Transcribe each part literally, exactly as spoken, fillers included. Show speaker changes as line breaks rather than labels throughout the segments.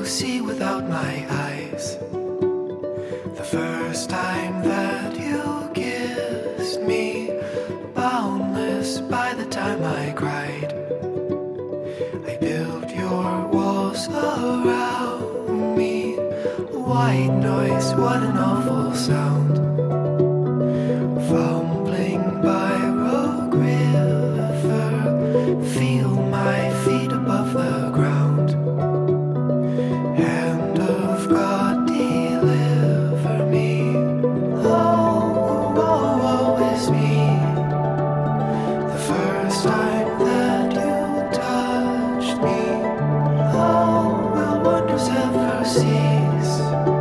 to see without my eyes. The first time that you kissed me, boundless by the time I cried. I built your walls around me. White noise, what an awful sound. Fumbling by Rogue River, feel my feet above the ground. Hand of God, deliver me. Oh, woe, woe is me. The first time that you touched me, oh, will wonders ever cease?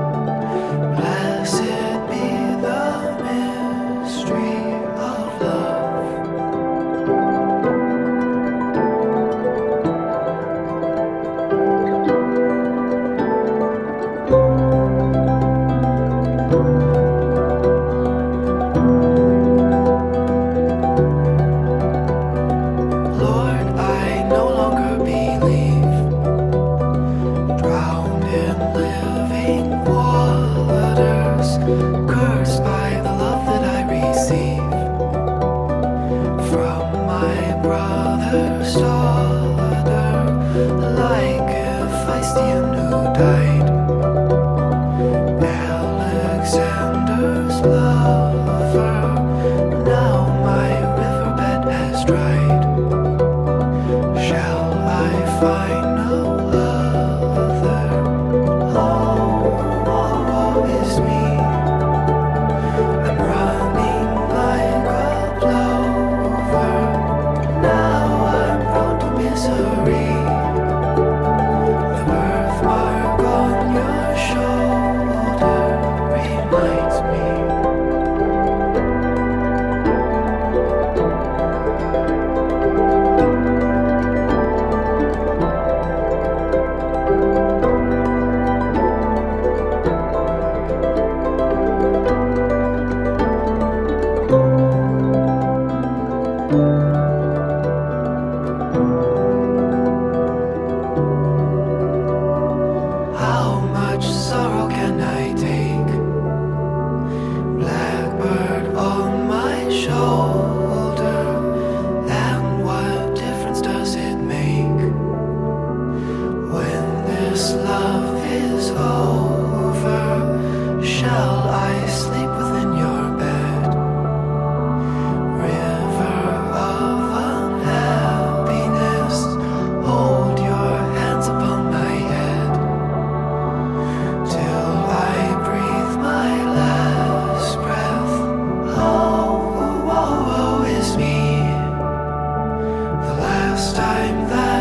Blessed be the mystery of love. Lord, I no longer believe, drowned in living waters, cursed by the love that I receive from my brother's daughter, like a Philistine who died. Alexander's lover, now my riverbed has dried. Shall I find no other? Oh, woe, woe is me. I'm running like a plover. Now I'm prone to misery. The birthmark on your shoulder reminds me. How much sorrow can I take? Blackbird on my shoulder, and what difference does it make when this love is over? Shall I sleep within your bed? River of unhappiness, hold your hands upon my head till I breathe my last breath. Oh, woe, woe is me. The last time that